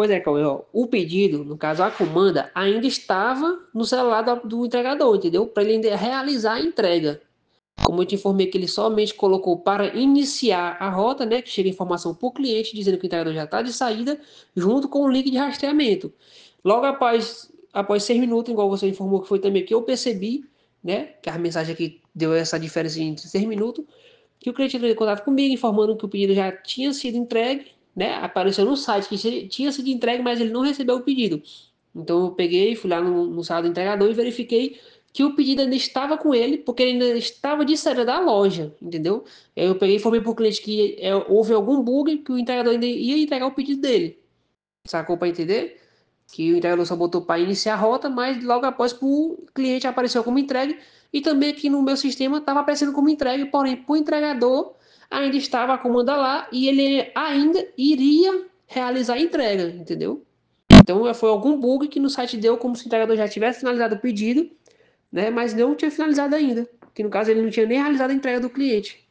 Pois é, Cauê, ó, o pedido, no caso a comanda, ainda estava no celular do entregador, entendeu? Para ele ainda realizar a entrega. Como eu te informei que ele somente colocou para iniciar a rota, né? Que chega informação para o cliente dizendo que o entregador já está de saída, junto com o link de rastreamento. Logo após 6 minutos, igual você informou que foi também que eu percebi, né? Que a mensagem aqui deu essa diferença entre 6 minutos, que o cliente entrou em contato comigo, informando que o pedido já tinha sido entregue, né? Apareceu no site que tinha sido entregue, mas ele não recebeu o pedido. Então eu peguei, fui lá no site do entregador e verifiquei que o pedido ainda estava com ele, porque ele ainda estava de saída da loja, entendeu? Aí eu peguei e informei para o cliente que houve algum bug, que o entregador ainda ia entregar o pedido dele. Sacou para entender? Que o entregador só botou para iniciar a rota, mas logo após o cliente apareceu como entregue e também aqui no meu sistema estava aparecendo como entregue, porém para o entregador ainda estava a comanda lá e ele ainda iria realizar a entrega, entendeu? Então foi algum bug que no site deu como se o entregador já tivesse finalizado o pedido, né? Mas não tinha finalizado ainda. Que no caso ele não tinha nem realizado a entrega do cliente.